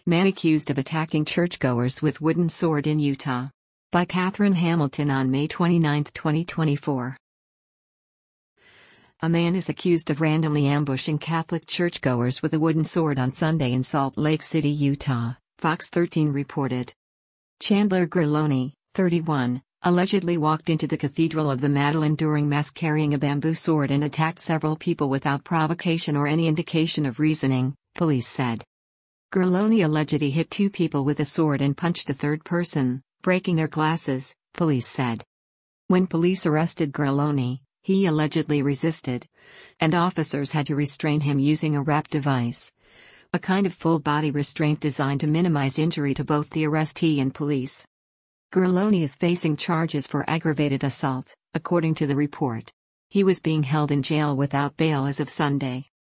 Man accused of attacking churchgoers with wooden sword in Utah. By Catherine Hamilton on May 29, 2024. A man is accused of randomly ambushing Catholic churchgoers with a wooden sword on Sunday in Salt Lake City, Utah, Fox 13 reported. Chandler Griloni, 31, allegedly walked into the Cathedral of the Madeleine during Mass carrying a bamboo sword and attacked several people without provocation or any indication of reasoning, police said. Griloni allegedly hit 2 people with a sword and punched a third person, breaking their glasses, police said. When police arrested Griloni, he allegedly resisted, and officers had to restrain him using a wrap device, a kind of full-body restraint designed to minimize injury to both the arrestee and police. Griloni is facing charges for aggravated assault, according to the report. He was being held in jail without bail as of Sunday.